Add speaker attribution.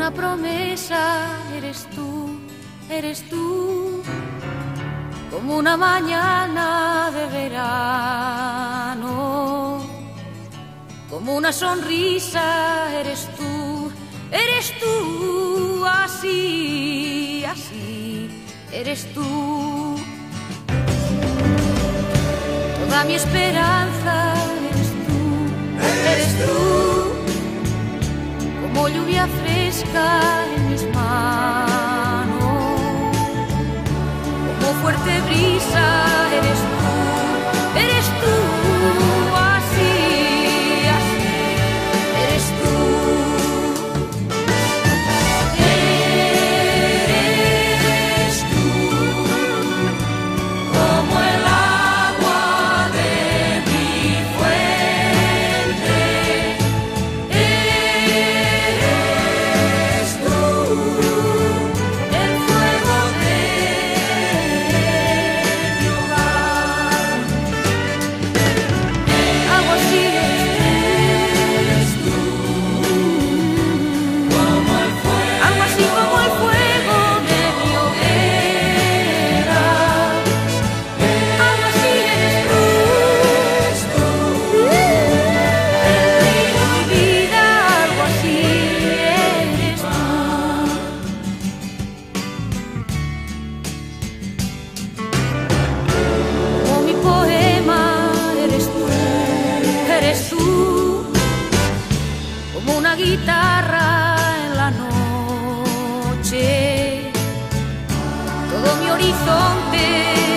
Speaker 1: una promesa, eres tú, como una mañana de verano, como una sonrisa, eres tú, así, así, eres tú. Toda mi esperanza, eres tú, como lluvia fresca en mis manos, como fuerte brisa, eres tú, así, así, eres tú. Eres tú, como el agua de mi fuente. Eres tú, el fuego de mi hogar. Algo así eres tú, como el fuego, algo así como el fuego de mi hoguera. Algo así eres tú, el río mi vida, algo así eres tú. Como mi poema, eres tú, como una guitarra en la noche, todo mi horizonte.